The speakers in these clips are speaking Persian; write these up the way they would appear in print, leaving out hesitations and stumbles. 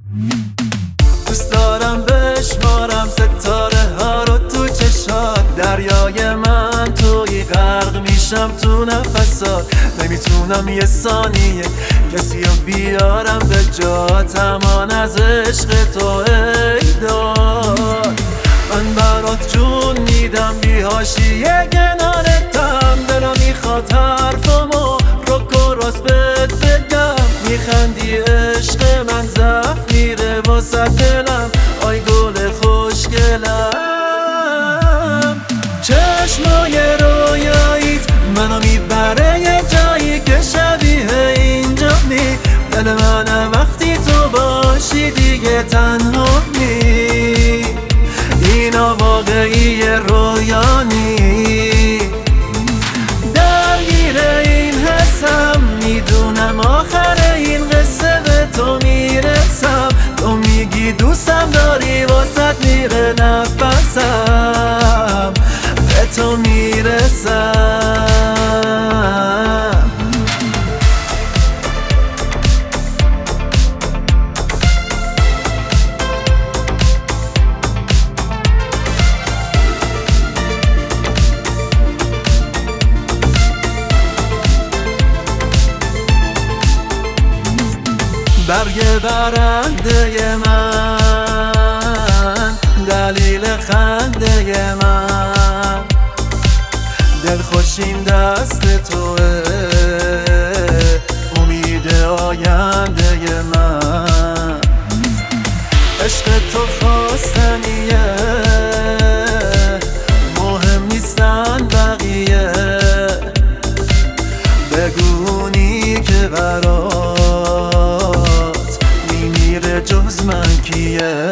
دوست دارم بشمارم ستاره ها رو تو چشات، دریای من توی غرق میشم تو نفسات. نمیتونم یه ثانیه کسی رو بیارم به جات، امان از عشق تو ای داد. من برات جون میدم بی حاشیه کنارتم، دلم میخواد حرفمو رک و راست بهت بگم. میخندی عشق من ضعف میره واسه دلم، آی گل خوشگلم. چشمای رویاییت منو میبره یه جایی که شبیه اینجا نی. دل من وقتی تو باشی دیگه تنها نی. اینا واقعی رویا نی. درگیر این حسم میدونم آخر این قصه به تو میرسم. تو میگی دوستم داری واسط میره نفسم، به تو میرسم. برگ برنده من، دلیل خنده من، دلخوشیم دست توه، امید آینده من. عشق تو خواستنیه، مهم نیستن بقیه. بگونی که برات میمیره جز من کیه.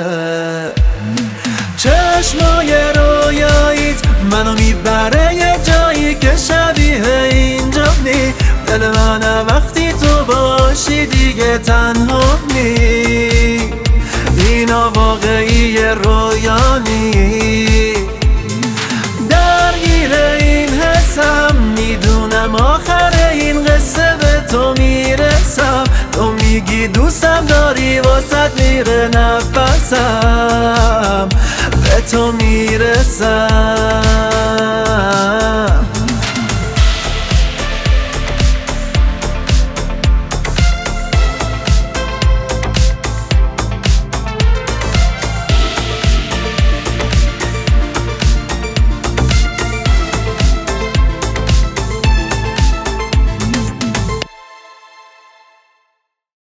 چشمای رویاییت منو میبره یه جایی که شبیه اینجا نی. دل من وقتی تو باشی دیگه تنها نی. اینا واقعی رویا نی. درگیر این حسم میدونم آخر این قصه به تو میرسم. تو میگی دوستم داری واسط میره نفسم، به تو میرسم.